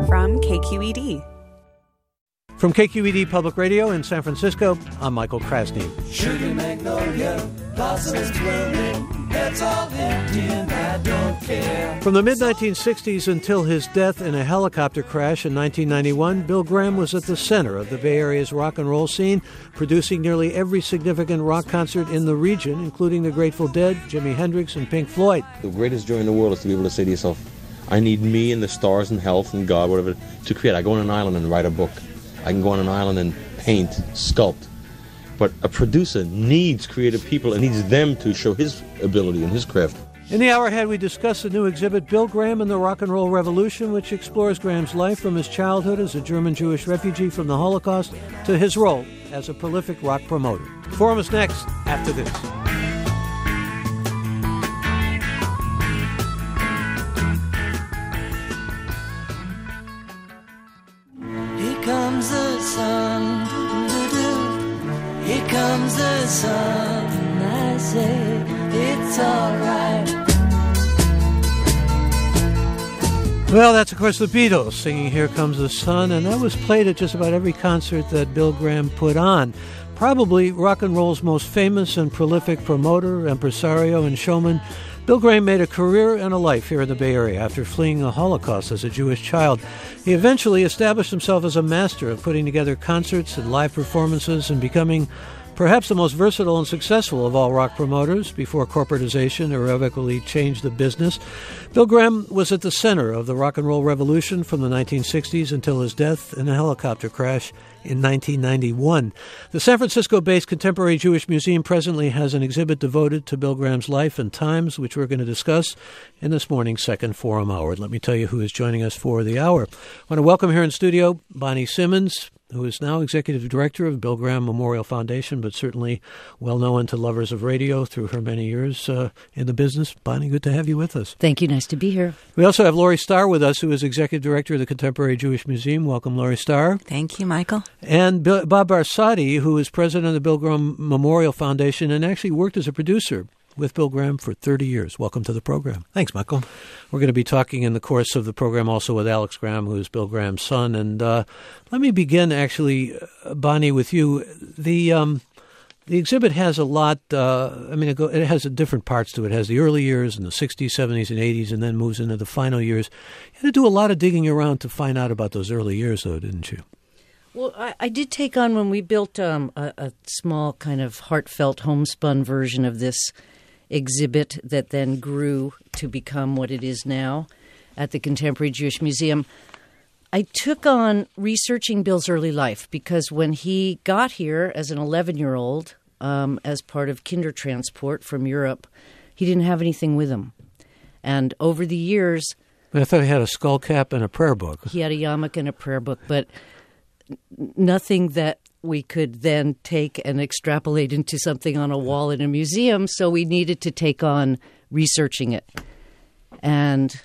from KQED. From KQED Public Radio in San Francisco, I'm Michael Krasny. Sugar magnolia, blossoms blooming, that's all empty and I don't care. From the mid-1960s until his death in a helicopter crash in 1991, Bill Graham was at the center of the Bay Area's rock and roll scene, producing nearly every significant rock concert in the region, including the Grateful Dead, Jimi Hendrix, and Pink Floyd. The greatest joy in the world is to be able to say to yourself, I need me and the stars and health and God, whatever, to create. I go on an island and write a book. I can go on an island and paint, sculpt. But a producer needs creative people and needs them to show his ability and his craft. In the hour ahead, we discuss the new exhibit, Bill Graham and the Rock and Roll Revolution, which explores Graham's life from his childhood as a German Jewish refugee from the Holocaust to his role as a prolific rock promoter. The Forum is next after this. Here comes the sun, doo-doo-doo. Here comes the sun, I say it's alright. Well, that's, of course, the Beatles singing Here Comes the Sun, and that was played at just about every concert that Bill Graham put on. Probably rock and roll's most famous and prolific promoter, impresario, and showman, Bill Graham made a career and a life here in the Bay Area after fleeing the Holocaust as a Jewish child. He eventually established himself as a master of putting together concerts and live performances and becoming perhaps the most versatile and successful of all rock promoters before corporatization irrevocably changed the business. Bill Graham was at the center of the rock and roll revolution from the 1960s until his death in a helicopter crash in 1991. The San Francisco-based Contemporary Jewish Museum presently has an exhibit devoted to Bill Graham's life and times, which we're going to discuss in this morning's second Forum Hour. Let me tell you who is joining us for the hour. I want to welcome here in studio Bonnie Simmons, who is now Executive Director of Bill Graham Memorial Foundation, but certainly well known to lovers of radio through her many years in the business. Bonnie, good to have you with us. Thank you. Nice to be here. We also have Laurie Starr with us, who is Executive Director of the Contemporary Jewish Museum. Welcome, Laurie Starr. Thank you, Michael. And Bob Barsadi, who is President of the Bill Graham Memorial Foundation and actually worked as a producer with Bill Graham for 30 years. Welcome to the program. Thanks, Michael. We're going to be talking in the course of the program also with Alex Graham, who is Bill Graham's son. And let me begin, actually, Bonnie, with you. The exhibit has a lot, it has different parts to it. It has the early years and the 60s, 70s, and 80s, and then moves into the final years. You had to do a lot of digging around to find out about those early years, though, didn't you? Well, I did take on, when we built a small kind of heartfelt homespun version of this exhibit that then grew to become what it is now at the Contemporary Jewish Museum, I took on researching Bill's early life because when he got here as an 11-year-old, as part of Kindertransport from Europe, he didn't have anything with him. And over the years... I thought he had a skull cap and a prayer book. He had a yarmulke and a prayer book, but nothing that we could then take and extrapolate into something on a wall in a museum, so we needed to take on researching it. And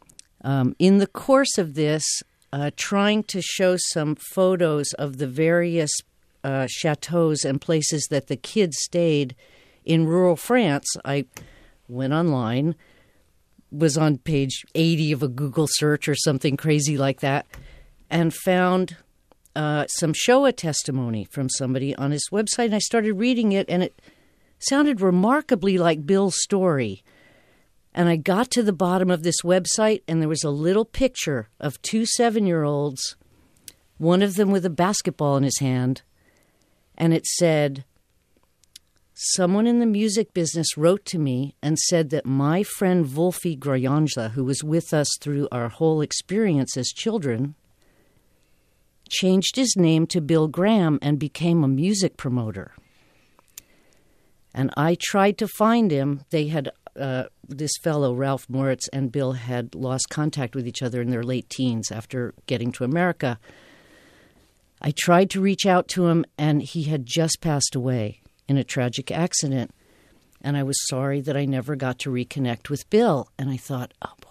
in the course of this, trying to show some photos of the various chateaus and places that the kids stayed in rural France, I went online, was on page 80 of a Google search or something crazy like that, and found some Shoah testimony from somebody on his website. And I started reading it, and it sounded remarkably like Bill's story. And I got to the bottom of this website, and there was a little picture of two 7-year-olds, one of them with a basketball in his hand. And it said, someone in the music business wrote to me and said that my friend Wolfie Grojanja, who was with us through our whole experience as children, changed his name to Bill Graham and became a music promoter. And I tried to find him. They had, this fellow, Ralph Moritz, and Bill had lost contact with each other in their late teens after getting to America. I tried to reach out to him, and he had just passed away in a tragic accident. And I was sorry that I never got to reconnect with Bill. And I thought, oh, boy.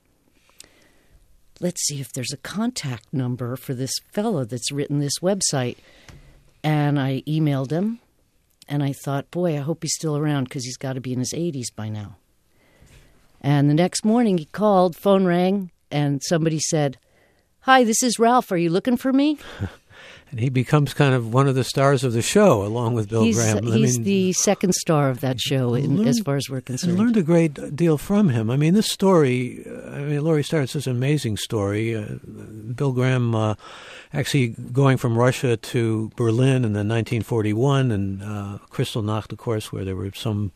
Let's see if there's a contact number for this fellow that's written this website. And I emailed him, and I thought, boy, I hope he's still around because he's got to be in his 80s by now. And the next morning he called, phone rang, and somebody said, "Hi, this is Ralph. Are you looking for me?" And he becomes kind of one of the stars of the show, along with Bill Graham. He's the second star of that show, as far as we're concerned. I learned a great deal from him. I mean, this story, Laurie starts this amazing story. Bill Graham actually going from Russia to Berlin in 1941, and Kristallnacht, of course, where there were some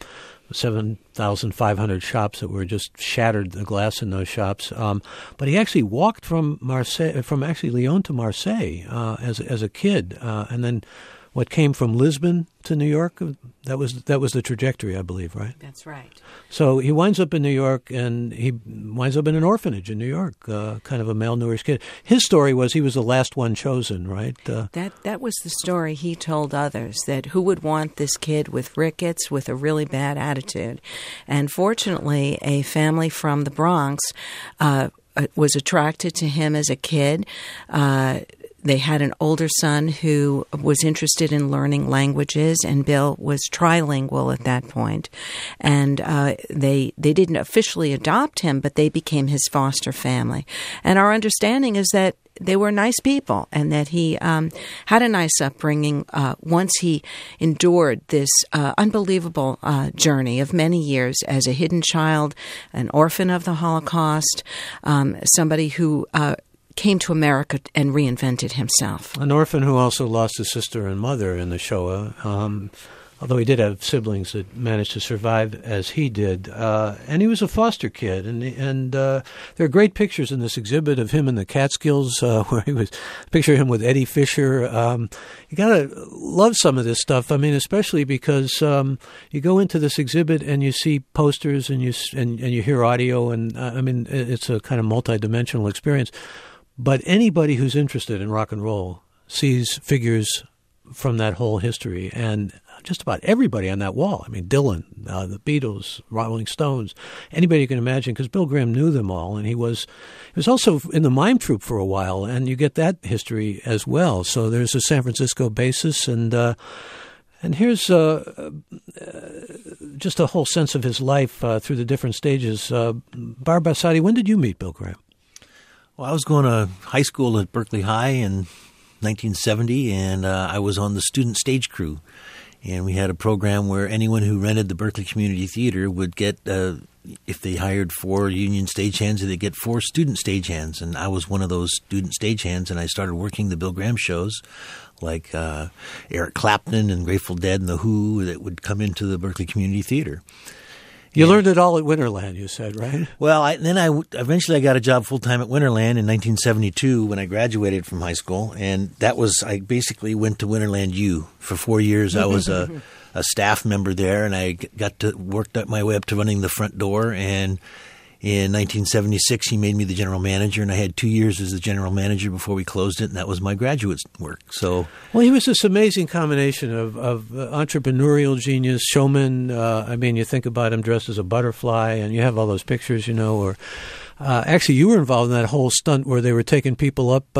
7,500 shops that were just shattered, the glass in those shops. But he actually walked from Lyon to Marseille as a kid, and then what came from Lisbon to New York. That was the trajectory, I believe, right? That's right. So he winds up in New York, and he winds up in an orphanage in New York, kind of a malnourished kid. His story was he was the last one chosen, right? That was the story he told others, that who would want this kid with rickets, with a really bad attitude. And fortunately, a family from the Bronx was attracted to him as a kid. They had an older son who was interested in learning languages, and Bill was trilingual at that point. And they didn't officially adopt him, but they became his foster family. And our understanding is that they were nice people, and that he had a nice upbringing once he endured this unbelievable journey of many years as a hidden child, an orphan of the Holocaust, somebody who came to America and reinvented himself. An orphan who also lost his sister and mother in the Shoah, although he did have siblings that managed to survive as he did. And he was a foster kid. And there are great pictures in this exhibit of him in the Catskills, where he was, picture him with Eddie Fisher. You got to love some of this stuff. I mean, especially because you go into this exhibit and you see posters and you hear audio. And I mean, it's a kind of multidimensional experience. But anybody who's interested in rock and roll sees figures from that whole history, and just about everybody on that wall. I mean, Dylan, the Beatles, Rolling Stones, anybody you can imagine, because Bill Graham knew them all, and he was also in the mime troupe for a while, and you get that history as well. So there's a San Francisco basis, and here's just a whole sense of his life through the different stages. Barb Bassati, when did you meet Bill Graham? Well, I was going to high school at Berkeley High in 1970, and I was on the student stage crew. And we had a program where anyone who rented the Berkeley Community Theater would get, if they hired 4 union stagehands, they'd get 4 student stagehands. And I was one of those student stagehands, and I started working the Bill Graham shows, like Eric Clapton and Grateful Dead and The Who, that would come into the Berkeley Community Theater. You learned it all at Winterland, you said, right? Well, eventually I got a job full-time at Winterland in 1972 when I graduated from high school, and I basically went to Winterland U. For 4 years. I was a staff member there, and I got to work my way up to running the front door, and in 1976 he made me the general manager, and I had 2 years as the general manager before we closed it, and that was my graduate work. So, well, he was this amazing combination of entrepreneurial genius, showman. I mean, you think about him dressed as a butterfly, and you have all those pictures, or actually you were involved in that whole stunt where they were taking people up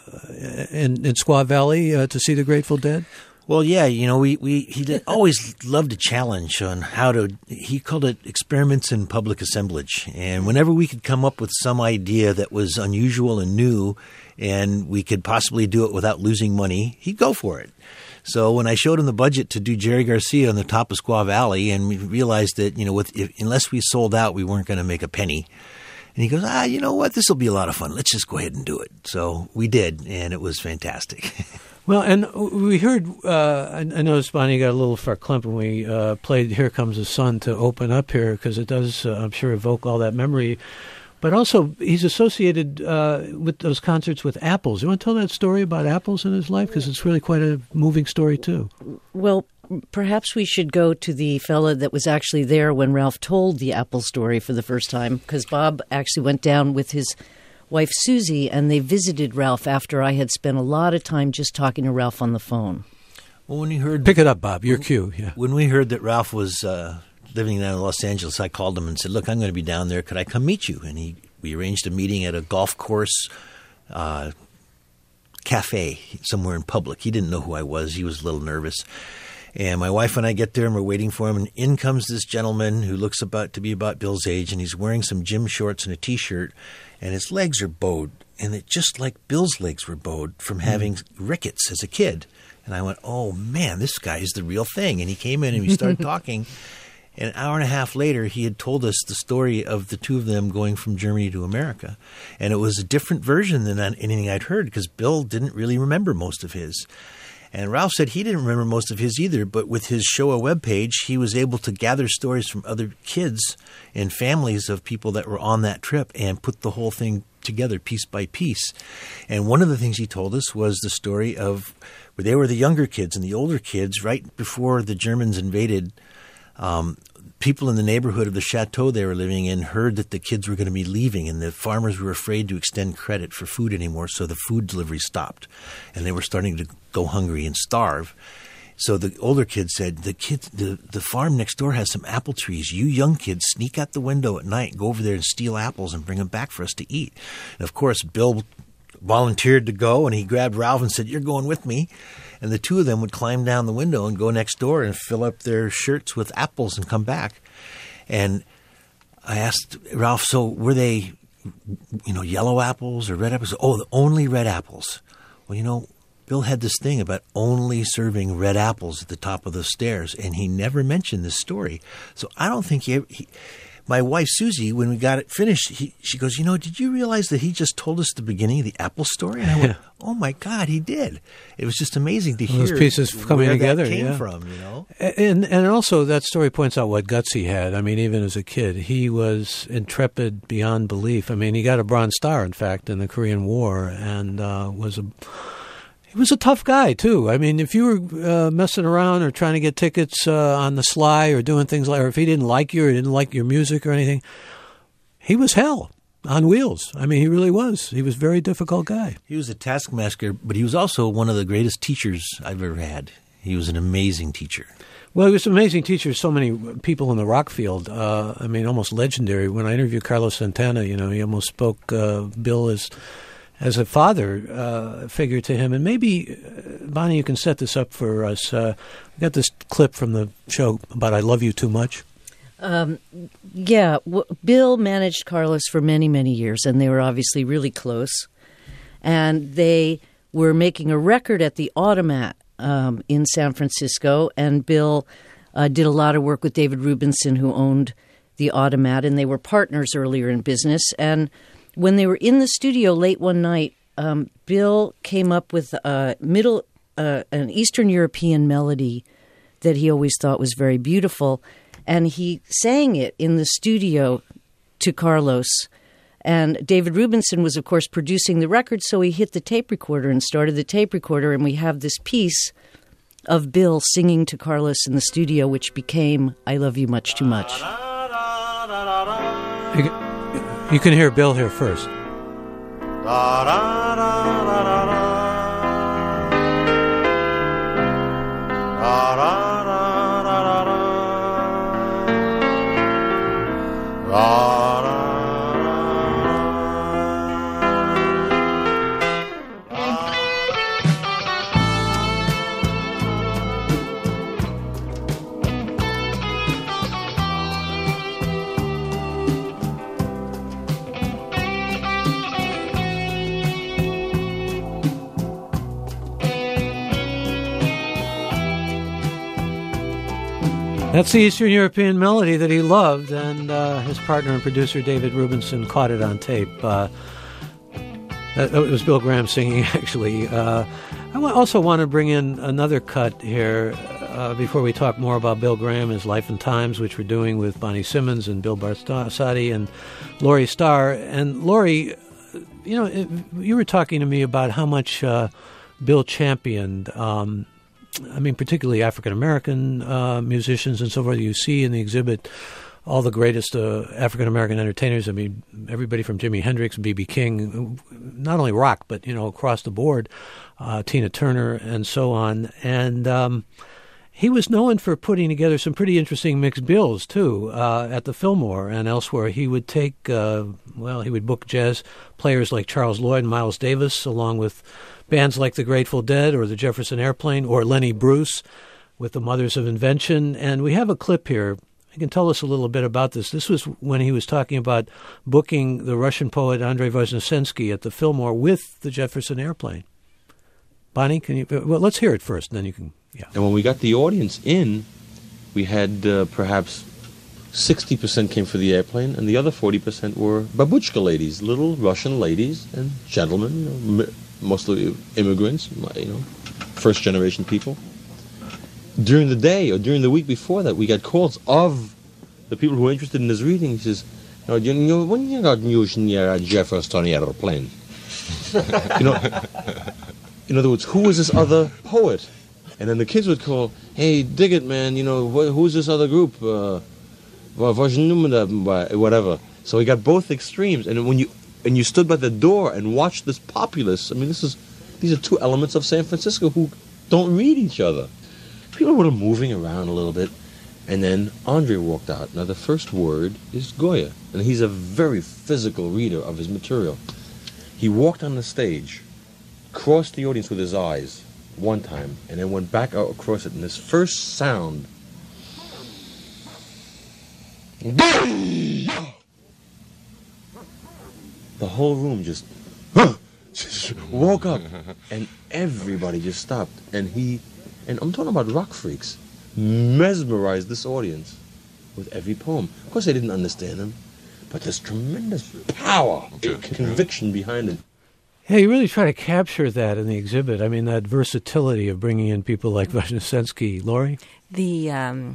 in Squaw Valley to see the Grateful Dead. Well, yeah, he always loved a challenge on he called it experiments in public assemblage. And whenever we could come up with some idea that was unusual and new, and we could possibly do it without losing money, he'd go for it. So when I showed him the budget to do Jerry Garcia on the top of Squaw Valley, and we realized that, unless we sold out, we weren't going to make a penny. And he goes, you know what, this will be a lot of fun. Let's just go ahead and do it. So we did, and it was fantastic. Well, and we heard, I noticed Bonnie got a little verklempt when we played Here Comes the Sun to open up here, because it does, I'm sure, evoke all that memory. But also, he's associated with those concerts with apples. You want to tell that story about apples in his life? Because it's really quite a moving story, too. Well, perhaps we should go to the fella that was actually there when Ralph told the apple story for the first time, because Bob actually went down with his wife Susie, and they visited Ralph after I had spent a lot of time just talking to Ralph on the phone. Well, when he heard, pick it up, Bob. Your cue. Yeah. When we heard that Ralph was living down in Los Angeles, I called him and said, "Look, I'm going to be down there. Could I come meet you?" And we arranged a meeting at a golf course cafe somewhere in public. He didn't know who I was. He was a little nervous. And my wife and I get there, and we're waiting for him, and in comes this gentleman who looks to be about Bill's age, and he's wearing some gym shorts and a T-shirt, and his legs are bowed. and it just like Bill's legs were bowed from having rickets as a kid. And I went, oh, man, this guy is the real thing. And he came in and we started talking. And an hour and a half later, he had told us the story of the two of them going from Germany to America. And it was a different version than anything I'd heard because Bill didn't really remember most of his. And Ralph said he didn't remember most of his either, but with his Shoah webpage, he was able to gather stories from other kids and families of people that were on that trip and put the whole thing together piece by piece. And one of the things he told us was the story of where they were the younger kids and the older kids right before the Germans invaded. People in the neighborhood of the chateau they were living in heard that the kids were going to be leaving, and the farmers were afraid to extend credit for food anymore, so the food delivery stopped, and they were starting to go hungry and starve. So the older kids said, the farm next door has some apple trees. You young kids sneak out the window at night, go over there and steal apples and bring them back for us to eat. And, of course, Bill volunteered to go, and he grabbed Ralph and said, you're going with me. And the two of them would climb down the window and go next door and fill up their shirts with apples and come back. And I asked Ralph, so were they, yellow apples or red apples? Oh, only red apples. Well, Bill had this thing about only serving red apples at the top of the stairs, and he never mentioned this story. So I don't think my wife, Susie, when we got it finished, she goes, did you realize that he just told us the beginning of the apple story? And I went, oh, my God, he did. It was just amazing to hear those pieces coming where together, that came yeah. from, And also that story points out what guts he had. I mean, even as a kid, he was intrepid beyond belief. I mean, he got a Bronze Star, in fact, in the Korean War, and he was a tough guy, too. I mean, if you were messing around or trying to get tickets on the sly or doing things like, or if he didn't like you or didn't like your music or anything, he was hell on wheels. I mean, he really was. He was a very difficult guy. He was a taskmaster, but he was also one of the greatest teachers I've ever had. He was an amazing teacher. Well, he was an amazing teacher. So many people in the rock field, almost legendary. When I interviewed Carlos Santana, he almost spoke Bill as a father figure to him. And maybe, Bonnie, you can set this up for us. We got this clip from the show about I Love You Too Much. Bill managed Carlos for many, many years, and they were obviously really close. And they were making a record at the Automat in San Francisco, and Bill did a lot of work with David Rubinson, who owned the Automat, and they were partners earlier in business. And when they were in the studio late one night, Bill came up with an Eastern European melody that he always thought was very beautiful, and he sang it in the studio to Carlos. And David Rubinson was, of course, producing the record, so he hit the tape recorder and started the tape recorder, and we have this piece of Bill singing to Carlos in the studio, which became I Love You Much Too Much. You can hear Bill here first. That's the Eastern European melody that he loved, and his partner and producer David Rubinson caught it on tape. That was Bill Graham singing, actually. I also want to bring in another cut here before we talk more about Bill Graham, his Life and Times, which we're doing with Bonnie Simmons and Bill Barsati and Laurie Starr. And Laurie, you were talking to me about how much Bill championed particularly African-American musicians and so forth. You see in the exhibit all the greatest African-American entertainers. I mean, everybody from Jimi Hendrix, B.B. King, not only rock, but, across the board, Tina Turner and so on. And he was known for putting together some pretty interesting mixed bills, too, at the Fillmore and elsewhere. He would take, he would book jazz players like Charles Lloyd and Miles Davis, along with bands like the Grateful Dead or the Jefferson Airplane or Lenny Bruce with the Mothers of Invention. And we have a clip here you can tell us a little bit about this. This was when he was talking about booking the Russian poet Andrei Voznesensky at the Fillmore with the Jefferson Airplane. Bonnie, can you? Well, let's hear it first, and then you can. Yeah. And when we got the audience in, we had perhaps 60% came for the airplane, and the other 40% were babushka ladies, little Russian ladies and gentlemen, mostly immigrants, first generation people. During the day or during the week before that, we got calls of the people who were interested in his reading. He says, when you got using your Jefferson airplane? In other words, who was this other poet? And then the kids would call, hey, dig it, man, who's this other group? Whatever. So we got both extremes. And when you stood by the door and watched this populace, these are two elements of San Francisco who don't read each other. People were moving around a little bit, and then Andre walked out. Now, the first word is Goya, and he's a very physical reader of his material. He walked on the stage, crossed the audience with his eyes one time, and then went back out across it, and his first sound... The whole room just woke up, and everybody just stopped, and I'm talking about rock freaks, mesmerized this audience with every poem. Of course, they didn't understand them, but there's tremendous power, conviction behind it. Yeah, you really try to capture that in the exhibit. That versatility of bringing in people like Voznesensky. Laurie? The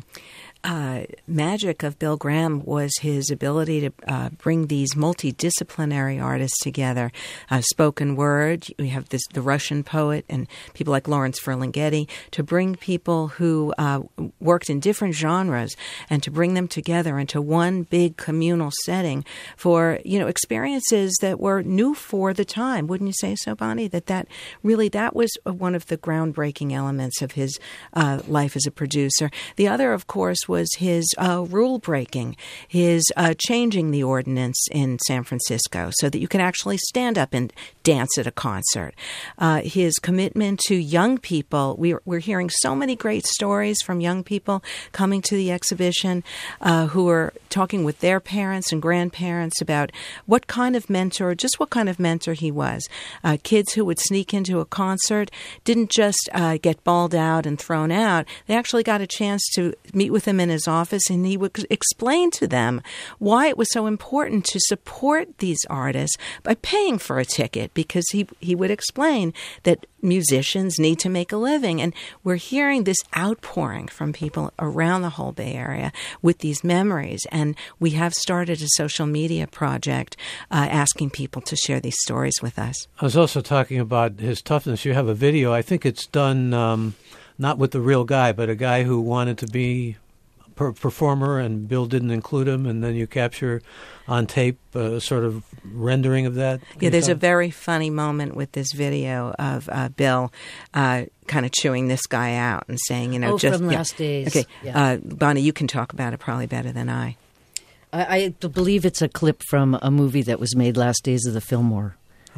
magic of Bill Graham was his ability to bring these multidisciplinary artists together. Spoken word, we have the Russian poet and people like Lawrence Ferlinghetti, to bring people who worked in different genres and to bring them together into one big communal setting for, experiences that were new for the time. Wouldn't you say so, Bonnie? That was one of the groundbreaking elements of his life as a producer. The other, of course, was his rule breaking, his changing the ordinance in San Francisco so that you can actually stand up and dance at a concert. His commitment to young people. We're hearing so many great stories from young people coming to the exhibition who are talking with their parents and grandparents about what kind of mentor he was. Kids who would sneak into a concert didn't just get bawled out and thrown out. They actually got a chance to meet with him in his office, and he would explain to them why it was so important to support these artists by paying for a ticket, because he would explain that musicians need to make a living. And we're hearing this outpouring from people around the whole Bay Area with these memories. And we have started a social media project asking people to share these stories with us. I was also talking about his toughness. You have a video. I think it's done not with the real guy, but a guy who wanted to be a performer, and Bill didn't include him, and then you capture on tape a sort of rendering of that. Yeah, there's a very funny moment with this video of Bill kind of chewing this guy out and saying, from Last Days. Okay, yeah. Bonnie, you can talk about it probably better than I. I believe it's a clip from a movie that was made, Last Days of the Fillmore.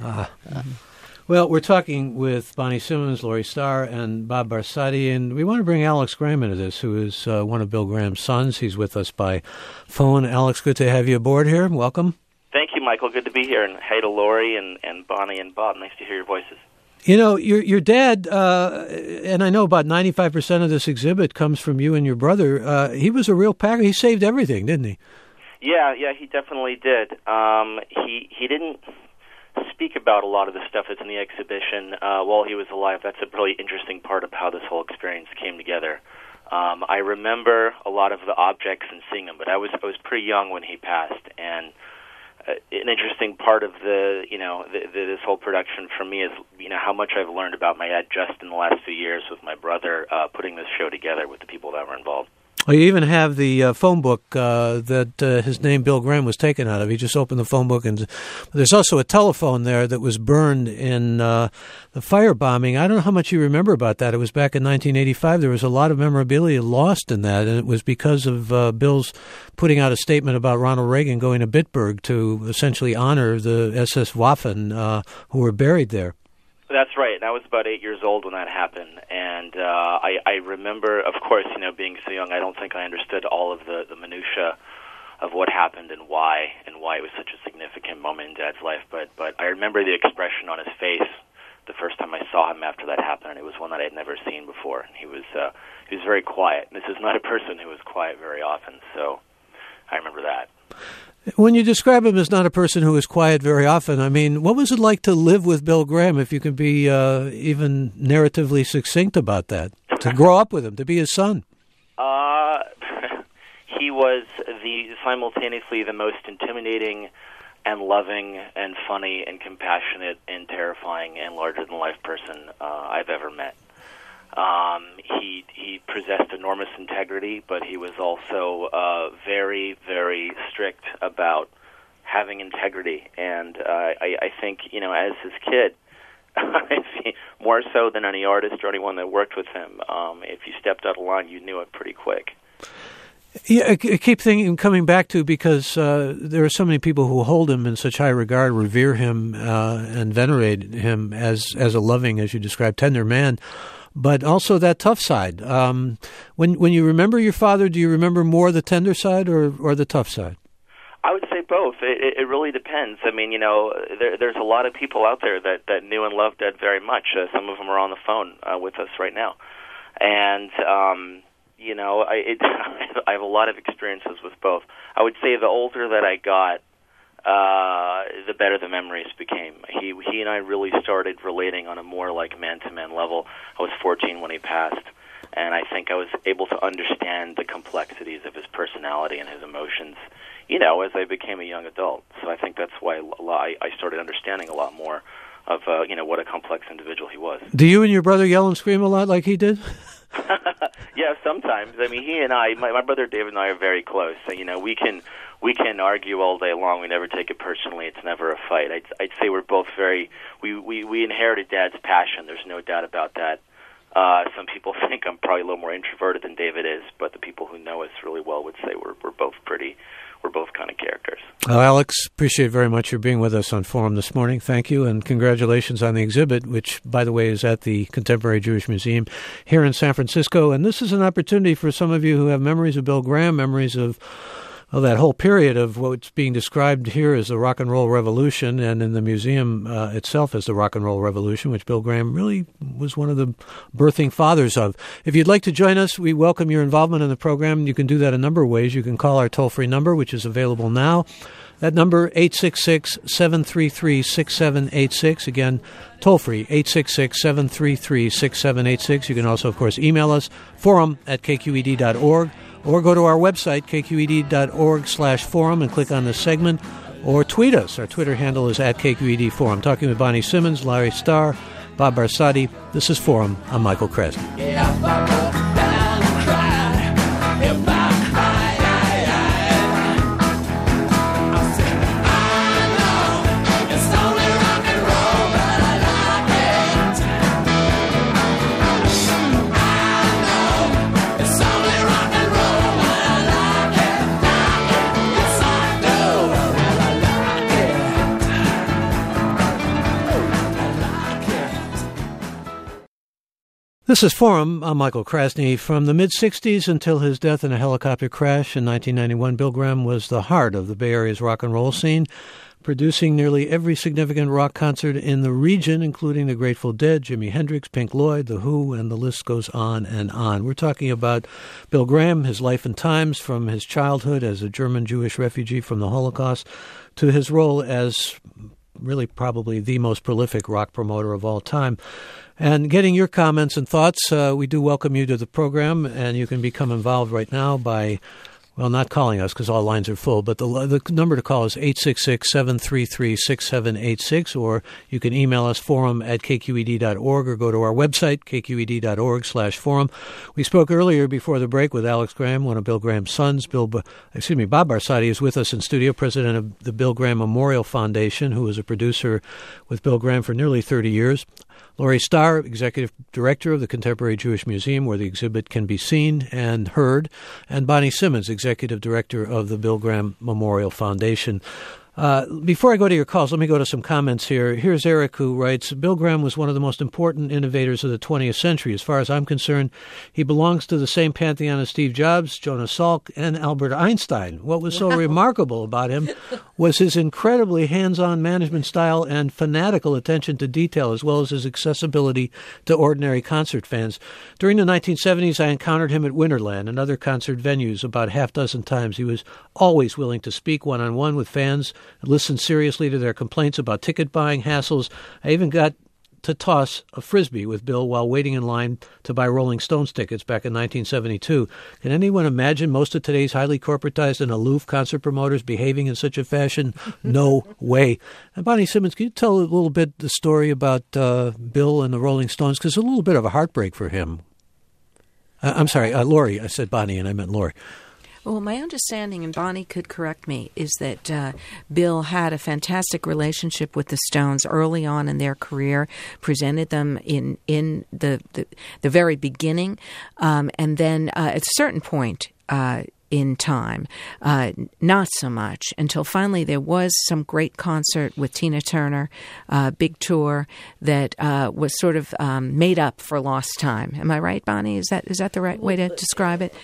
Well, we're talking with Bonnie Simmons, Laurie Starr, and Bob Barsati, and we want to bring Alex Graham into this, who is one of Bill Graham's sons. He's with us by phone. Alex, good to have you aboard here. Welcome. Thank you, Michael. Good to be here. And hey to Laurie and Bonnie and Bob. Nice to hear your voices. Your dad, and I know about 95% of this exhibit comes from you and your brother. He was a real packer. He saved everything, didn't he? Yeah, he definitely did. He didn't speak about a lot of the stuff that's in the exhibition while he was alive. That's a really interesting part of how this whole experience came together. I remember a lot of the objects and seeing them, but I was pretty young when he passed, and an interesting part of this whole production for me is how much I've learned about my dad just in the last few years with my brother putting this show together with the people that were involved. Well, you even have the phone book that his name, Bill Graham, was taken out of. He just opened the phone book, and there's also a telephone there that was burned in the firebombing. I don't know how much you remember about that. It was back in 1985. There was a lot of memorabilia lost in that, and it was because of Bill's putting out a statement about Ronald Reagan going to Bitburg to essentially honor the SS Waffen who were buried there. That's right. And I was about 8 years old when that happened. And I remember, of course, being so young, I don't think I understood all of the minutia of what happened and why it was such a significant moment in Dad's life. But I remember the expression on his face the first time I saw him after that happened, and it was one that I'd never seen before. And he was very quiet. This is not a person who is quiet very often, so I remember that. When you describe him as not a person who is quiet very often, I mean, what was it like to live with Bill Graham, if you can be even narratively succinct about that, to grow up with him, to be his son? He was simultaneously the most intimidating and loving and funny and compassionate and terrifying and larger-than-life person I've ever met. He possessed enormous integrity, but he was also very, very strict about having integrity. And I think, as his kid, more so than any artist or anyone that worked with him, if you stepped out of line, you knew it pretty quick. Yeah, I keep coming back to, because there are so many people who hold him in such high regard, revere him, and venerate him as a loving, as you described, tender man, but also that tough side. When you remember your father, do you remember more the tender side or the tough side? I would say both. It really depends. I mean, there's a lot of people out there that knew and loved Dad very much. Some of them are on the phone with us right now, and I have a lot of experiences with both. I would say the older that I got, the better the memories became. He and I really started relating on a more like man-to-man level. I was 14 when he passed, and I think I was able to understand the complexities of his personality and his emotions, as I became a young adult. So I think that's why I started understanding a lot more of, what a complex individual he was. Do you and your brother yell and scream a lot like he did? Yeah, sometimes. I mean, he and I, my brother David and I are very close. So, we can argue all day long. We never take it personally. It's never a fight. I'd say we're both we inherited Dad's passion. There's no doubt about that. Some people think I'm probably a little more introverted than David is, but the people who know us really well would say we're both kind of characters. Well, Alex, appreciate very much your being with us on Forum this morning. Thank you, and congratulations on the exhibit, which, by the way, is at the Contemporary Jewish Museum here in San Francisco. And this is an opportunity for some of you who have memories of Bill Graham, memories of that whole period of what's being described here as the rock and roll revolution, and in the museum itself as the rock and roll revolution, which Bill Graham really was one of the birthing fathers of. If you'd like to join us, we welcome your involvement in the program. You can do that a number of ways. You can call our toll-free number, which is available now. That number, 866-733-6786. Again, toll-free, 866-733-6786. You can also, of course, email us, forum@kqed.org. Or go to our website, kqed.org/forum, and click on the segment, or tweet us. Our Twitter handle is @KQED Forum. Talking with Bonnie Simmons, Larry Starr, Bob Barsati. This is Forum. I'm Michael Krasny. This is Forum. I'm Michael Krasny. From the mid-'60s until his death in a helicopter crash in 1991, Bill Graham was the heart of the Bay Area's rock and roll scene, producing nearly every significant rock concert in the region, including the Grateful Dead, Jimi Hendrix, Pink Floyd, The Who, and the list goes on and on. We're talking about Bill Graham, his life and times, from his childhood as a German Jewish refugee from the Holocaust to his role as really probably the most prolific rock promoter of all time. And getting your comments and thoughts, we do welcome you to the program, and you can become involved right now by, well, not calling us because all lines are full, but the number to call is 866-733-6786, or you can email us, forum@kqed.org, or go to our website, kqed.org/forum. We spoke earlier before the break with Alex Graham, one of Bill Graham's sons. Bob Barsati is with us in studio, president of the Bill Graham Memorial Foundation, who was a producer with Bill Graham for nearly 30 years. Laurie Starr, executive director of the Contemporary Jewish Museum, where the exhibit can be seen and heard, and Bonnie Simmons, executive director of the Bill Graham Memorial Foundation. Before I go to your calls, let me go to some comments here. Here's Eric, who writes, Bill Graham was one of the most important innovators of the 20th century. As far as I'm concerned, he belongs to the same pantheon as Steve Jobs, Jonas Salk, and Albert Einstein. What was so remarkable about him was his incredibly hands-on management style and fanatical attention to detail, as well as his accessibility to ordinary concert fans. During the 1970s, I encountered him at Winterland and other concert venues about half dozen times. He was always willing to speak one-on-one with fans, listen seriously to their complaints about ticket buying hassles. I even got to toss a Frisbee with Bill while waiting in line to buy Rolling Stones tickets back in 1972. Can anyone imagine most of today's highly corporatized and aloof concert promoters behaving in such a fashion? No way. And Bonnie Simmons, can you tell a little bit the story about Bill and the Rolling Stones? Because it's a little bit of a heartbreak for him. I'm sorry, Lori. I said Bonnie and I meant Lori. Well, my understanding, and Bonnie could correct me, is that Bill had a fantastic relationship with the Stones early on in their career, presented them in the very beginning, and then at a certain point in time, not so much, until finally there was some great concert with Tina Turner, big tour that was sort of made up for lost time. Am I right, Bonnie? Is that the right way to describe it?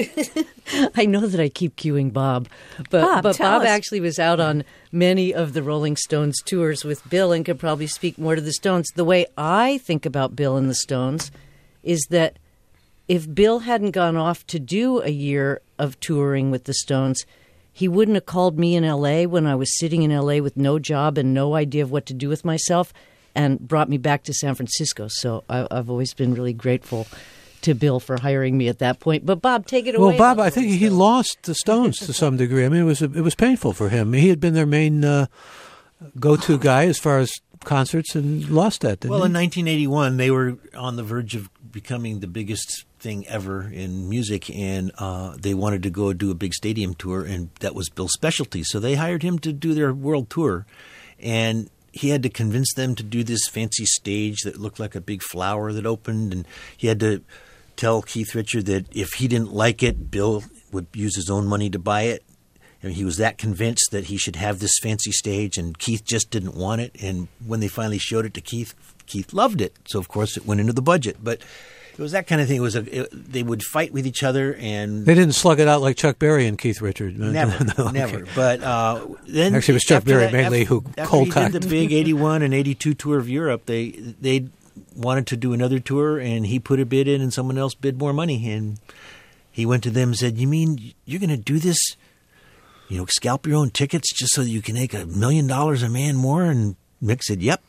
I know that I keep cueing Bob, but Bob actually was out on many of the Rolling Stones tours with Bill and could probably speak more to the Stones. The way I think about Bill and the Stones is that if Bill hadn't gone off to do a year of touring with the Stones, he wouldn't have called me in L.A. when I was sitting in L.A. with no job and no idea of what to do with myself and brought me back to San Francisco. So I've always been really grateful to Bill for hiring me at that point. But Bob, take it away. Well, Bob, I think he lost the Stones to some degree. I mean, it was painful for him. He had been their main go-to guy as far as concerts and lost that, didn't he? Well, in 1981, they were on the verge of becoming the biggest thing ever in music, and they wanted to go do a big stadium tour, and that was Bill's specialty. So they hired him to do their world tour, and he had to convince them to do this fancy stage that looked like a big flower that opened, and he had to tell Keith Richards that if he didn't like it, Bill would use his own money to buy it. And he was that convinced that he should have this fancy stage, and Keith just didn't want it. And when they finally showed it to Keith, Keith loved it. So, of course, it went into the budget. But it was that kind of thing. They would fight with each other, and they didn't slug it out like Chuck Berry and Keith Richards. Never, No, never. Okay. But then actually, it was Chuck Berry mainly who cold-cocked. After he did the big 81 and 82 tour of Europe, they wanted to do another tour, and he put a bid in, and someone else bid more money. And he went to them and said, "You mean you're going to do this? You know, scalp your own tickets just so that you can make $1 million a man more?" And Mick said, "Yep."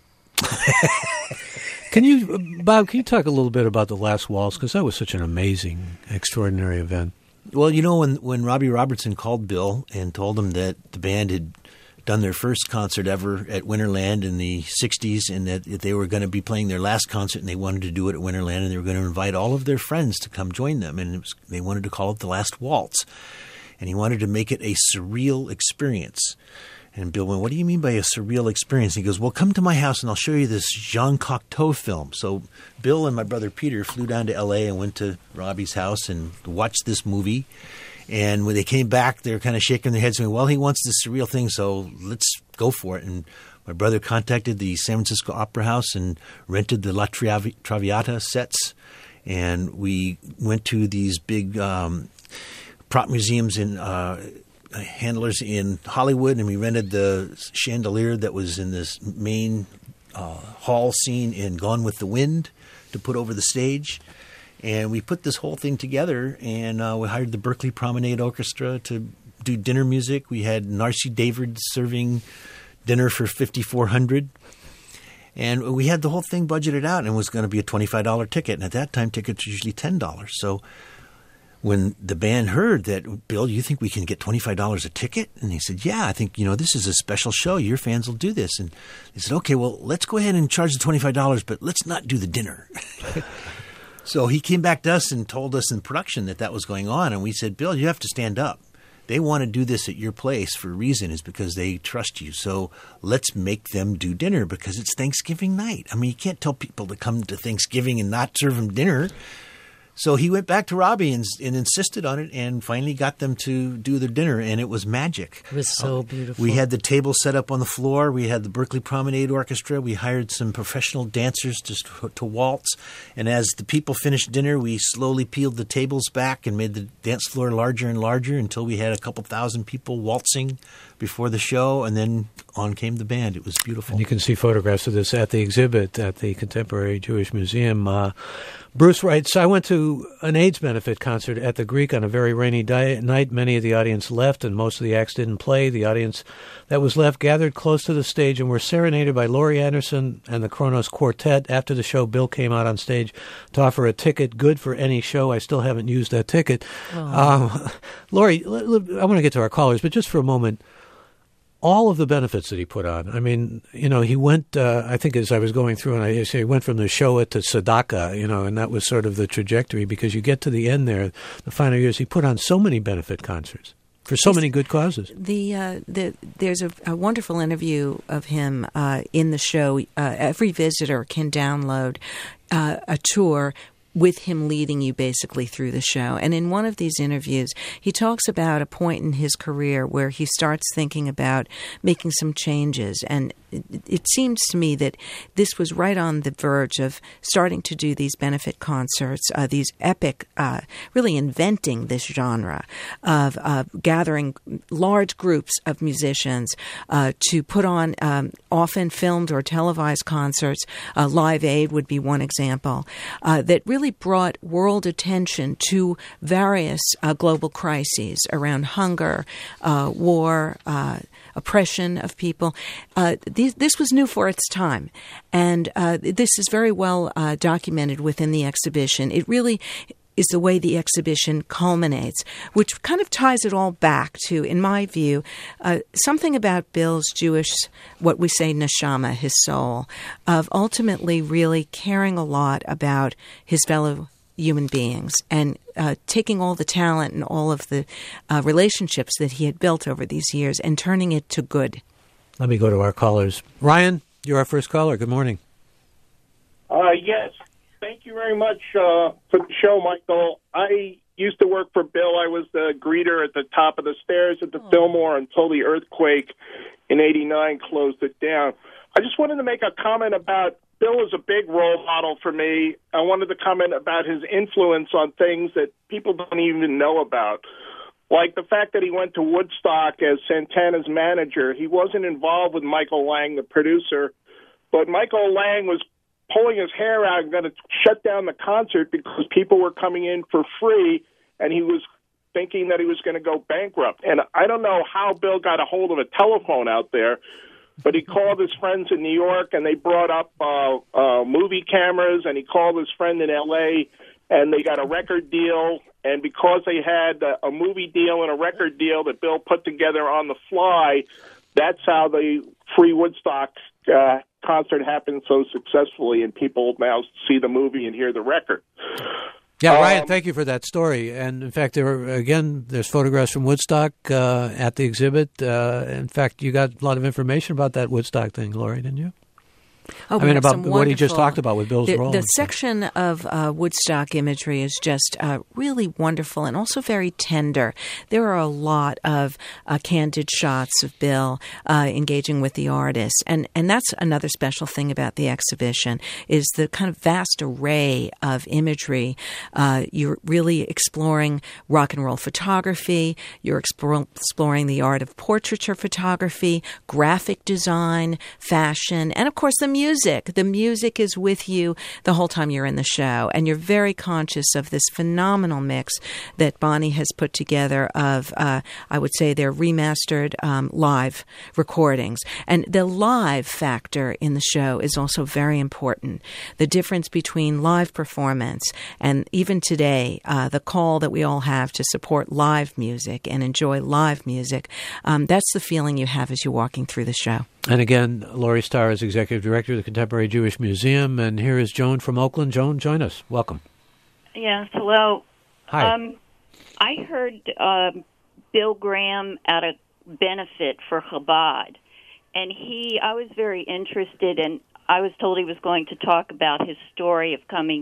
Bob, can you talk a little bit about The Last Waltz? Because that was such an amazing, extraordinary event. Well, you know, when Robbie Robertson called Bill and told him that the band had done their first concert ever at Winterland in the 60s, and that they were going to be playing their last concert, and they wanted to do it at Winterland, and they were going to invite all of their friends to come join them, and they wanted to call it The Last Waltz. And he wanted to make it a surreal experience. And Bill went, "What do you mean by a surreal experience?" And he goes, "Well, come to my house and I'll show you this Jean Cocteau film." So Bill and my brother Peter flew down to L.A. and went to Robbie's house and watched this movie. And when they came back, they were kind of shaking their heads saying, "Well, he wants this surreal thing, so let's go for it." And my brother contacted the San Francisco Opera House and rented the La Traviata sets. And we went to these big prop museums and handlers in Hollywood, and we rented the chandelier that was in this main hall scene in Gone with the Wind to put over the stage. And we put this whole thing together, and we hired the Berkeley Promenade Orchestra to do dinner music. We had Narcy David serving dinner for $5,400. And we had the whole thing budgeted out, and it was going to be a $25 ticket. And at that time, tickets were usually $10. So when the band heard that, "Bill, you think we can get $25 a ticket?" And he said, "Yeah, I think, this is a special show. Your fans will do this." And they said, "Okay, well, let's go ahead and charge the $25, but let's not do the dinner." So he came back to us and told us in production that was going on. And we said, "Bill, you have to stand up. They want to do this at your place for a reason, is because they trust you. So let's make them do dinner because it's Thanksgiving night. I mean, you can't tell people to come to Thanksgiving and not serve them dinner." So he went back to Robbie and insisted on it, and finally got them to do their dinner, and it was magic. It was so beautiful. We had the table set up on the floor. We had the Berkeley Promenade Orchestra. We hired some professional dancers to waltz. And as the people finished dinner, we slowly peeled the tables back and made the dance floor larger and larger until we had a couple thousand people waltzing before the show, and then on came the band. It was beautiful. And you can see photographs of this at the exhibit at the Contemporary Jewish Museum. Bruce writes, I went to an AIDS benefit concert at the Greek on a very rainy night. Many of the audience left, and most of the acts didn't play. The audience that was left gathered close to the stage and were serenaded by Laurie Anderson and the Kronos Quartet. After the show, Bill came out on stage to offer a ticket, good for any show. I still haven't used that ticket. Laurie, I want to get to our callers, but just for a moment, all of the benefits that he put on. I mean, he went, I think as I was going through, and I say he went from the Shoah to Tzedakah, and that was sort of the trajectory, because you get to the end there, the final years, he put on so many benefit concerts for so many good causes. There's a wonderful interview of him in the show. Every visitor can download a tour with him leading you basically through the show. And in one of these interviews, he talks about a point in his career where he starts thinking about making some changes. And it seems to me that this was right on the verge of starting to do these benefit concerts, these epic, really inventing this genre of gathering large groups of musicians to put on often filmed or televised concerts. Live Aid would be one example that really brought world attention to various global crises around hunger, war, oppression of people. This was new for its time, and this is very well documented within the exhibition. It really is the way the exhibition culminates, which kind of ties it all back to, in my view, something about Bill's Jewish, what we say, neshama, his soul, of ultimately really caring a lot about his fellow human beings and taking all the talent and all of the relationships that he had built over these years and turning it to good. Let me go to our callers. Ryan, you're our first caller. Good morning. Yes. Thank you very much for the show, Michael. I used to work for Bill. I was the greeter at the top of the stairs at the Fillmore until the earthquake in '89 closed it down. I just wanted to make a comment about Bill is a big role model for me. I wanted to comment about his influence on things that people don't even know about. Like the fact that he went to Woodstock as Santana's manager. He wasn't involved with Michael Lang, the producer, but Michael Lang was pulling his hair out and going to shut down the concert because people were coming in for free, and he was thinking that he was going to go bankrupt. And I don't know how Bill got a hold of a telephone out there, but he called his friends in New York, and they brought up movie cameras, and he called his friend in L.A., and they got a record deal. And because they had a movie deal and a record deal that Bill put together on the fly, that's how the Free Woodstock concert happened so successfully, and people now see the movie and hear the record. Yeah, Ryan, thank you for that story. And in fact, there's photographs from Woodstock at the exhibit. In fact, you got a lot of information about that Woodstock thing, Laurie, didn't you? Oh, I mean, about what he just talked about with Bill's role. The section of Woodstock imagery is just really wonderful and also very tender. There are a lot of candid shots of Bill engaging with the artists. And that's another special thing about the exhibition is the kind of vast array of imagery. You're really exploring rock and roll photography. You're exploring the art of portraiture photography, graphic design, fashion, and, of course, the music. The music is with you the whole time you're in the show, and you're very conscious of this phenomenal mix that Bonnie has put together of, I would say, their remastered live recordings. And the live factor in the show is also very important. The difference between live performance and even today, the call that we all have to support live music and enjoy live music, that's the feeling you have as you're walking through the show. And again, Laurie Starr is Executive Director of the Contemporary Jewish Museum. And here is Joan from Oakland. Joan, join us. Welcome. Yes, hello. Hi. I heard Bill Graham at a benefit for Chabad. And I was very interested, and I was told he was going to talk about his story of coming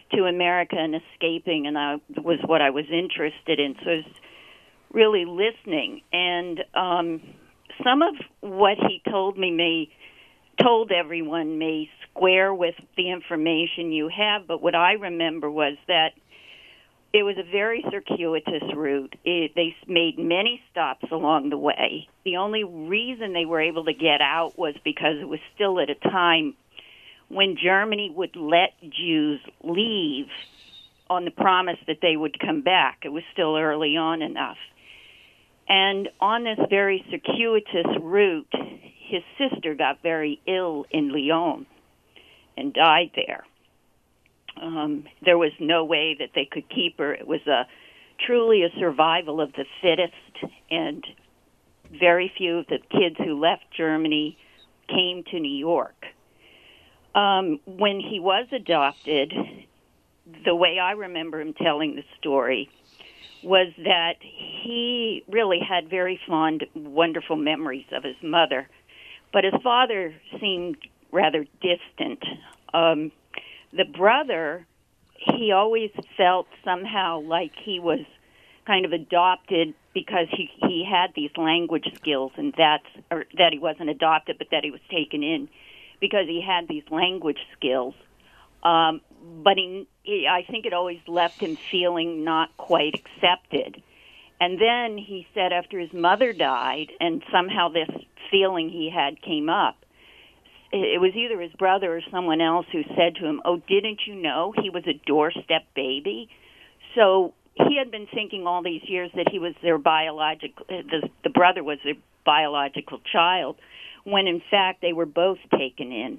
to America and escaping, and I was what I was interested in. So I was really listening, and some of what he told everyone may square with the information you have, but what I remember was that it was a very circuitous route. They made many stops along the way. The only reason they were able to get out was because it was still at a time when Germany would let Jews leave on the promise that they would come back. It was still early on enough. And on this very circuitous route, his sister got very ill in Lyon and died there. There was no way that they could keep her. It was truly a survival of the fittest, and very few of the kids who left Germany came to New York. When he was adopted, the way I remember him telling the story was that he really had very fond, wonderful memories of his mother, but his father seemed rather distant. The brother, he always felt somehow like he was kind of adopted because he had these language skills, and that he wasn't adopted, but that he was taken in because he had these language skills. But I think it always left him feeling not quite accepted. And then he said after his mother died, and somehow this feeling he had came up, it was either his brother or someone else who said to him, "Oh, didn't you know he was a doorstep baby?" So he had been thinking all these years that he was their biological, the brother was their biological child, when in fact they were both taken in.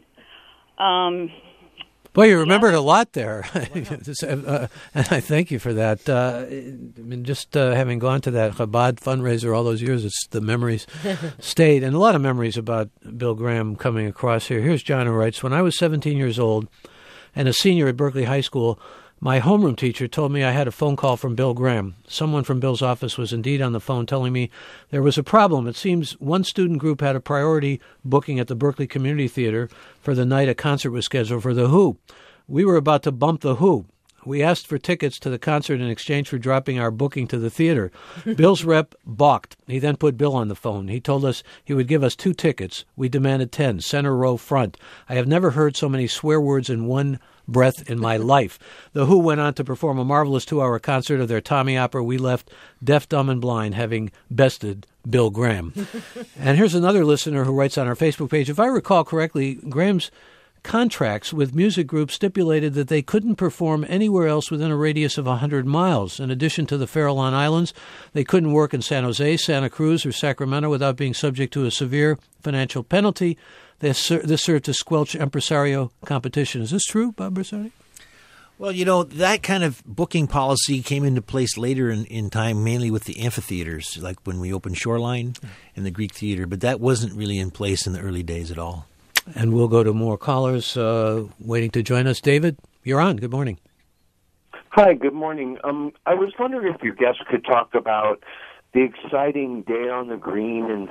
Boy, you remembered a lot there. And I thank you for that. I mean, just having gone to that Chabad fundraiser all those years, it's the memories stayed. And a lot of memories about Bill Graham coming across here. Here's John who writes, when I was 17 years old and a senior at Berkeley High School, my homeroom teacher told me I had a phone call from Bill Graham. Someone from Bill's office was indeed on the phone telling me there was a problem. It seems one student group had a priority booking at the Berkeley Community Theater for the night a concert was scheduled for The Who. We were about to bump The Who. We asked for tickets to the concert in exchange for dropping our booking to the theater. Bill's rep balked. He then put Bill on the phone. He told us he would give us 2 tickets. We demanded 10, center row front. I have never heard so many swear words in one breath in my life. The Who went on to perform a marvelous 2-hour concert of their Tommy opera. We left deaf, dumb, and blind, having bested Bill Graham. And here's another listener who writes on our Facebook page, if I recall correctly, Graham's contracts with music groups stipulated that they couldn't perform anywhere else within a radius of 100 miles. In addition to the Farallon Islands, they couldn't work in San Jose, Santa Cruz, or Sacramento without being subject to a severe financial penalty. This served to squelch impresario competition. Is this true, Bob Bersani? Well, that kind of booking policy came into place later in time, mainly with the amphitheaters, like when we opened Shoreline and the Greek Theater. But that wasn't really in place in the early days at all. And we'll go to more callers waiting to join us. David, you're on. Good morning. Hi, good morning. I was wondering if your guests could talk about the exciting day on the green in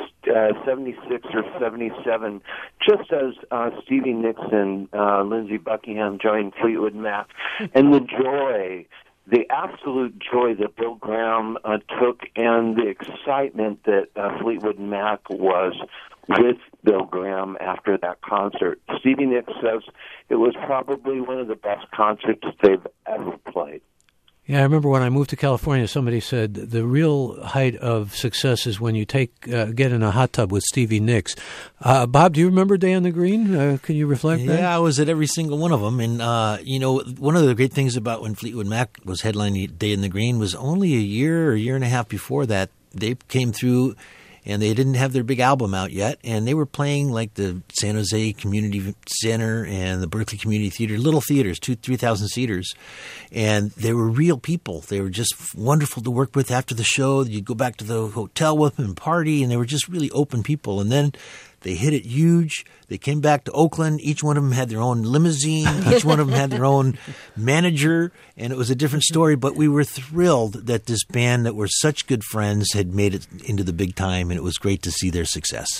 76 or 77, just as Stevie Nicks and Lindsey Buckingham joined Fleetwood Mac, and the absolute joy that Bill Graham took, and the excitement that Fleetwood Mac was with Bill Graham after that concert. Stevie Nicks says it was probably one of the best concerts they've ever played. Yeah, I remember when I moved to California, somebody said the real height of success is when you get in a hot tub with Stevie Nicks. Bob, do you remember Day on the Green? Can you reflect that? Yeah, I was at every single one of them. And, one of the great things about when Fleetwood Mac was headlining Day on the Green was only a year and a half before that, they came through and they didn't have their big album out yet, and they were playing like the San Jose Community Center and the Berkeley Community Theater, little theaters, 2,000-3,000 seaters, and they were real people. They were just wonderful to work with after the show. You'd go back to the hotel with them and party, and they were just really open people. And then they hit it huge. They came back to Oakland. Each one of them had their own limousine. Each one of them had their own manager, and it was a different story. But we were thrilled that this band that were such good friends had made it into the big time, and it was great to see their success.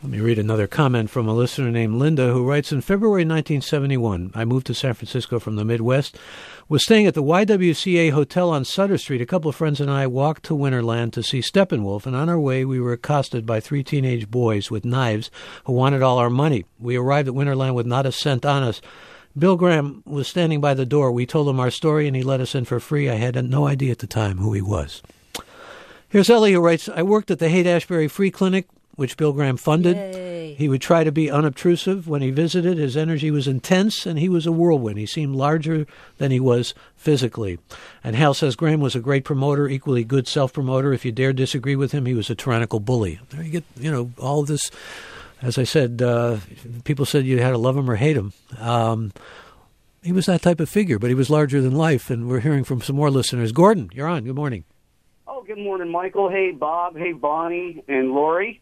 Let me read another comment from a listener named Linda, who writes, in February 1971, I moved to San Francisco from the Midwest, was staying at the YWCA Hotel on Sutter Street. A couple of friends and I walked to Winterland to see Steppenwolf, and on our way we were accosted by 3 teenage boys with knives who wanted all our money. We arrived at Winterland with not a cent on us. Bill Graham was standing by the door. We told him our story, and he let us in for free. I had no idea at the time who he was. Here's Ellie, who writes, I worked at the Haight-Ashbury Free Clinic, which Bill Graham funded. Yay. He would try to be unobtrusive. When he visited, his energy was intense, and he was a whirlwind. He seemed larger than he was physically. And Hal says Graham was a great promoter, equally good self-promoter. If you dare disagree with him, he was a tyrannical bully. There you get, all of this. As I said, people said you had to love him or hate him. He was that type of figure, but he was larger than life, and we're hearing from some more listeners. Gordon, you're on. Good morning. Oh, good morning, Michael. Hey, Bob. Hey, Bonnie and Lori.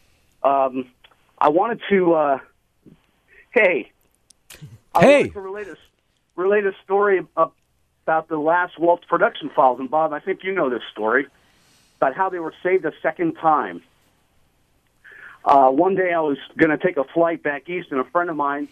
I wanted to, I wanted to relate a story about the last Waltz production files. And, Bob, I think you know this story, about how they were saved a second time. One day I was going to take a flight back east, and a friend of mine,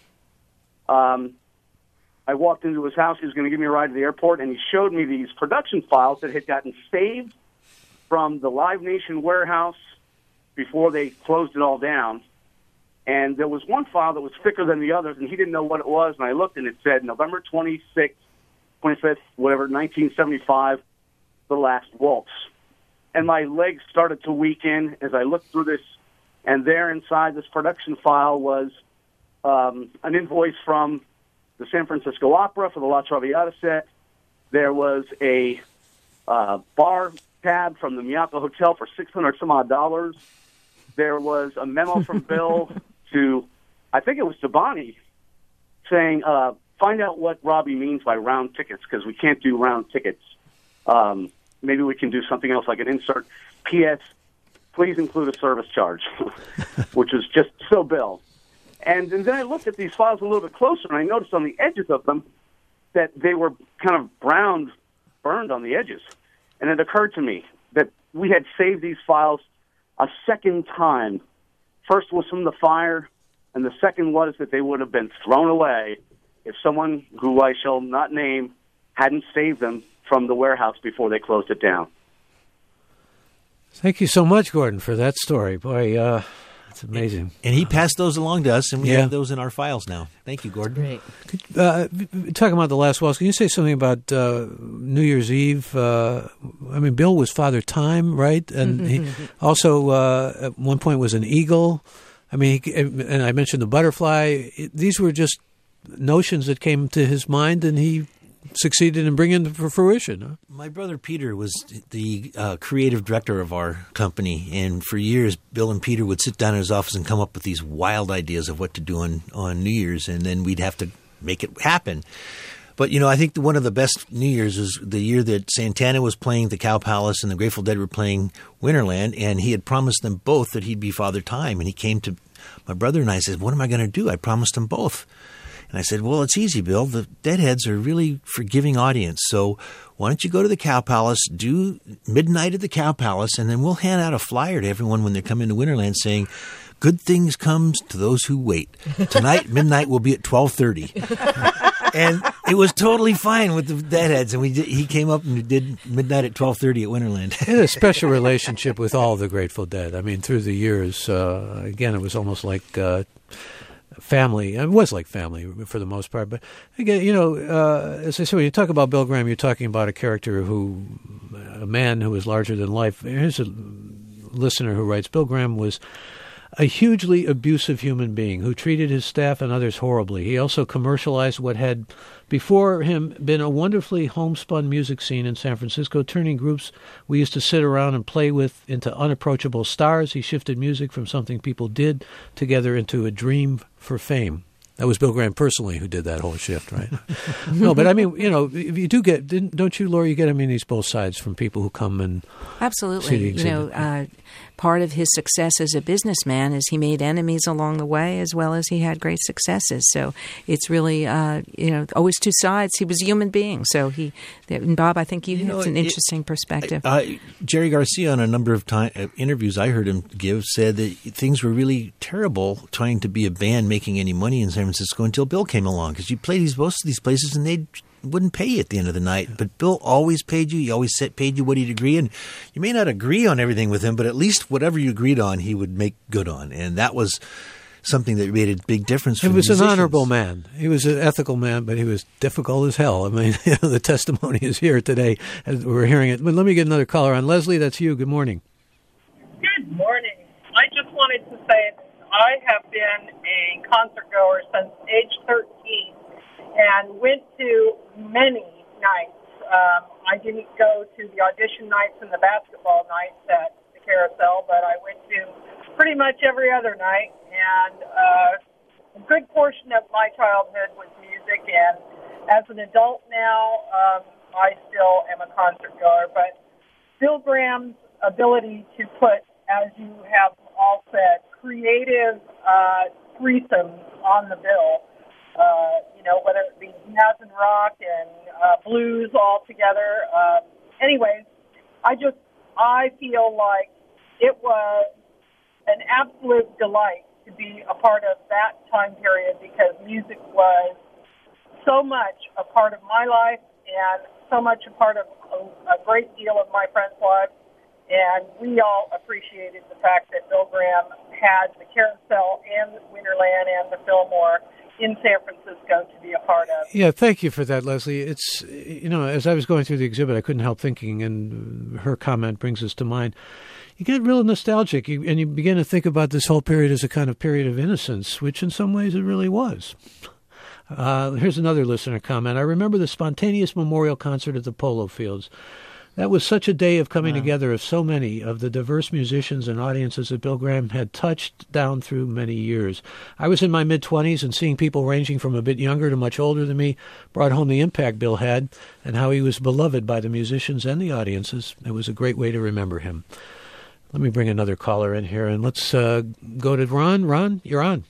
I walked into his house. He was going to give me a ride to the airport, and he showed me these production files that had gotten saved from the Live Nation warehouse before they closed it all down. And there was one file that was thicker than the others, and he didn't know what it was. And I looked, and it said November 25th, whatever, 1975, the last waltz. And my legs started to weaken as I looked through this. And there inside this production file was an invoice from the San Francisco Opera for the La Traviata set. There was a bar tab from the Miyako Hotel for $600-some-odd. There was a memo from Bill to, I think it was to Bonnie, saying, find out what Robbie means by round tickets, because we can't do round tickets. Maybe we can do something else, like an insert. P.S. Please include a service charge, which was just so Bill. And then I looked at these files a little bit closer, and I noticed on the edges of them that they were kind of brown, burned on the edges. And it occurred to me that we had saved these files a second time. First was from the fire, and the second was that they would have been thrown away if someone who I shall not name hadn't saved them from the warehouse before they closed it down. Thank you so much, Gordon, for that story. Boy, that's amazing. And he passed those along to us, and we have those in our files now. Thank you, Gordon. Great. Talking about the last waltz, can you say something about New Year's Eve? Bill was Father Time, right? And he also, at one point, was an eagle. And I mentioned the butterfly. These were just notions that came to his mind, and he succeeded in bringing them to fruition. Huh? My brother Peter was the creative director of our company, and for years Bill and Peter would sit down in his office and come up with these wild ideas of what to do on New Year's, and then we'd have to make it happen. But, I think one of the best New Year's was the year that Santana was playing the Cow Palace and the Grateful Dead were playing Winterland, and he had promised them both that he'd be Father Time, and he came to my brother and I said, what am I going to do? I promised them both. And I said, well, it's easy, Bill. The Deadheads are a really forgiving audience. So why don't you go to the Cow Palace, do midnight at the Cow Palace, and then we'll hand out a flyer to everyone when they come into Winterland saying, good things comes to those who wait. Tonight, midnight will be at 12:30. And it was totally fine with the Deadheads. And he came up and did midnight at 12:30 at Winterland. He had a special relationship with all the Grateful Dead. Through the years, again, it was almost like family. It was like family for the most part. But again, as I said, when you talk about Bill Graham, you're talking about a man who was larger than life. Here's a listener who writes, Bill Graham was a hugely abusive human being who treated his staff and others horribly. He also commercialized what had before him been a wonderfully homespun music scene in San Francisco, turning groups we used to sit around and play with into unapproachable stars. He shifted music from something people did together into a dream for fame. That was Bill Graham personally who did that whole shift, right? No, but if you do don't you, Laura, you get these both sides from people who come and absolutely. see the exhibit. part of his success as a businessman is he made enemies along the way as well as he had great successes. So it's really, always two sides. He was a human being. So and Bob, I think it's an interesting perspective. Jerry Garcia, on a number of interviews I heard him give, said that things were really terrible trying to be a band making any money in San Francisco until Bill came along, because you played most of these places and they wouldn't pay you at the end of the night. But Bill always paid you. He always paid you what he'd agree. And you may not agree on everything with him, but at least whatever you agreed on, he would make good on. And that was something that made a big difference for the musicians. He was an honorable man. He was an ethical man, but he was difficult as hell. I mean, the testimony is here today as we're hearing it. But let me get another caller on. Leslie, that's you. Good morning. Good morning. I just wanted to say I have been a concert goer since age 13 and went to many nights. I didn't go to the audition nights and the basketball nights at the Carousel, but I went to pretty much every other night. And a good portion of my childhood was music. And as an adult now, I still am a concert goer. But Bill Graham's ability to put, as you have all said, creative threesomes on the bill, whether it be jazz and rock and blues all together. Anyways, I feel like it was an absolute delight to be a part of that time period, because music was so much a part of my life and so much a part of a great deal of my friends' lives. And we all appreciated the fact that Bill Graham had the Carousel and the Winterland and the Fillmore in San Francisco to be a part of. Yeah, thank you for that, Leslie. It's, as I was going through the exhibit, I couldn't help thinking, and her comment brings us to mind. You get real nostalgic, and you begin to think about this whole period as a kind of period of innocence, which in some ways it really was. Here's another listener comment. I remember the spontaneous memorial concert at the Polo Fields. That was such a day of coming together of so many of the diverse musicians and audiences that Bill Graham had touched down through many years. I was in my mid-20s, and seeing people ranging from a bit younger to much older than me brought home the impact Bill had and how he was beloved by the musicians and the audiences. It was a great way to remember him. Let me bring another caller in here, and let's go to Ron. Ron, you're on.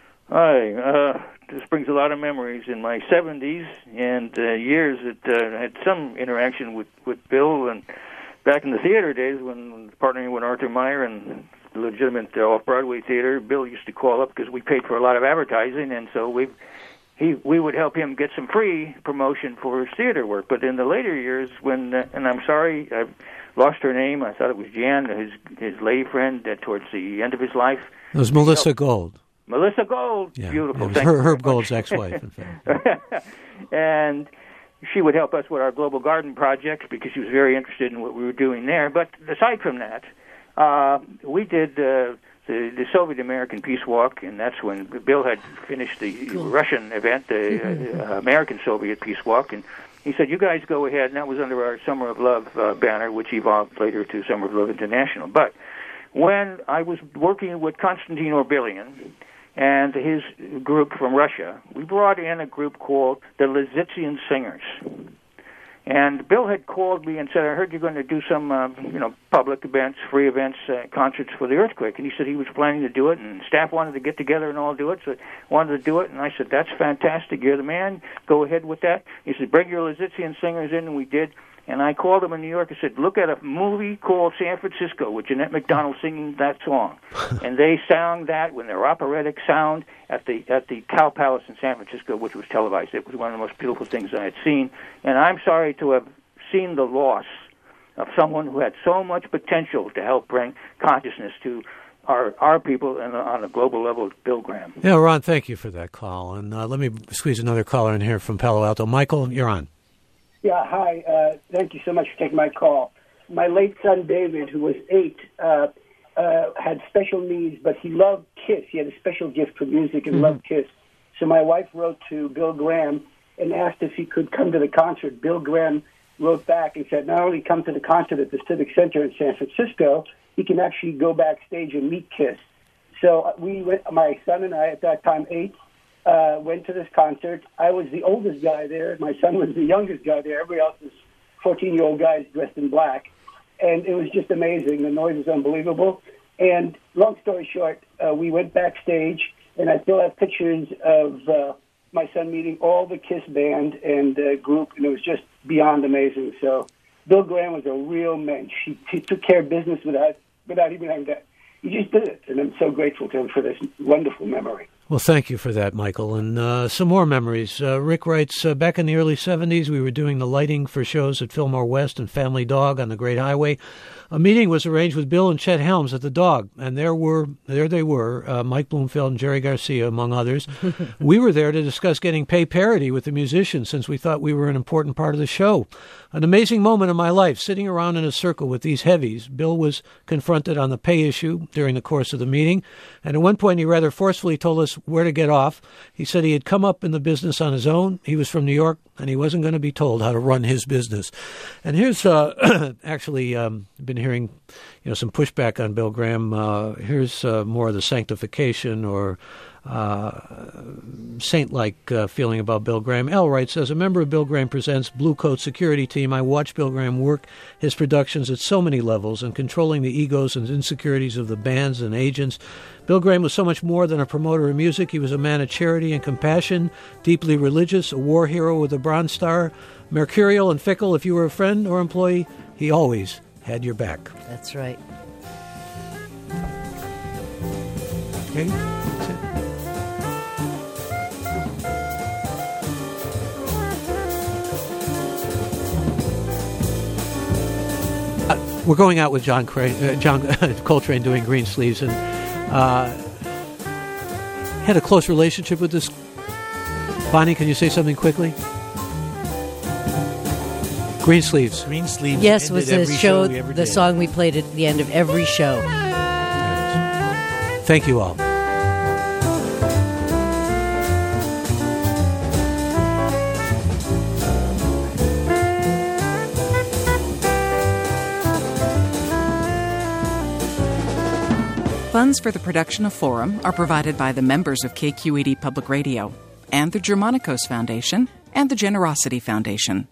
Hi. This brings a lot of memories. In my 70s and years that I had some interaction with Bill, and back in the theater days when partnering with Arthur Meyer and the legitimate off-Broadway theater, Bill used to call up because we paid for a lot of advertising, and so we would help him get some free promotion for his theater work. But in the later years, when and I'm sorry, I've lost her name. I thought it was Jan, his lady friend, towards the end of his life. It was Melissa Gold. Melissa Gold, yeah, beautiful. It was Herb Gold's ex-wife, in fact. And she would help us with our Global Garden project because she was very interested in what we were doing there. But aside from that, we did the Soviet-American Peace Walk, and that's when Bill had finished the Russian event, the American-Soviet Peace Walk, and he said, you guys go ahead, and that was under our Summer of Love banner, which evolved later to Summer of Love International. But when I was working with Konstantin Orbilian and his group from Russia, we brought in a group called the Lizitsian Singers. And Bill had called me and said, I heard you're going to do some, public events, free events, concerts for the earthquake. And he said he was planning to do it, and staff wanted to get together and all do it, so wanted to do it. And I said, that's fantastic. You're the man. Go ahead with that. He said, bring your Lizitsian Singers in, and we did. And I called him in New York and said, look at a movie called San Francisco with Jeanette MacDonald singing that song. And they sang that when their operatic sound at the Cow Palace in San Francisco, which was televised. It was one of the most beautiful things I had seen. And I'm sorry to have seen the loss of someone who had so much potential to help bring consciousness to our people and on a global level, Bill Graham. Yeah, Ron, thank you for that call. And let me squeeze another caller in here from Palo Alto. Michael, you're on. Yeah, hi. Thank you so much for taking my call. My late son, David, who was 8, had special needs, but he loved Kiss. He had a special gift for music and loved Kiss. So my wife wrote to Bill Graham and asked if he could come to the concert. Bill Graham wrote back and said, not only come to the concert at the Civic Center in San Francisco, he can actually go backstage and meet Kiss. So we went, my son and I, at that time 8, went to this concert. I was the oldest guy there. My son was the youngest guy there. Everybody else was 14-year-old guys dressed in black. And it was just amazing. The noise was unbelievable. And long story short, we went backstage, and I still have pictures of my son meeting all the KISS band and group, and it was just beyond amazing. So Bill Graham was a real mensch. He took care of business without even having to. He just did it, and I'm so grateful to him for this wonderful memory. Well, thank you for that, Michael. And some more memories. Rick writes, back in the early 70s, we were doing the lighting for shows at Fillmore West and Family Dog on the Great Highway. A meeting was arranged with Bill and Chet Helms at the Dog, and there they were, Mike Bloomfield and Jerry Garcia, among others. We were there to discuss getting pay parity with the musicians since we thought we were an important part of the show. An amazing moment in my life, sitting around in a circle with these heavies. Bill was confronted on the pay issue during the course of the meeting, and at one point he rather forcefully told us where to get off. He said he had come up in the business on his own. He was from New York, and he wasn't going to be told how to run his business. And here's actually been hearing some pushback on Bill Graham. Here's more of the sanctification or saint-like feeling about Bill Graham. L writes, as a member of Bill Graham Presents Blue Coat Security Team, I watched Bill Graham work his productions at so many levels and controlling the egos and insecurities of the bands and agents. Bill Graham was so much more than a promoter of music. He was a man of charity and compassion, deeply religious, a war hero with a Bronze Star, mercurial and fickle. If you were a friend or employee, he always had your back. That's right. Okay, that's it. We're going out with John Coltrane doing Green Sleeves, and had a close relationship with this. Bonnie, can you say something quickly? Green Sleeves. Green Sleeves. Yes, was the show the song we played at the end of every show. Thank you all. Funds for the production of Forum are provided by the members of KQED Public Radio and the Germanicos Foundation and the Generosity Foundation.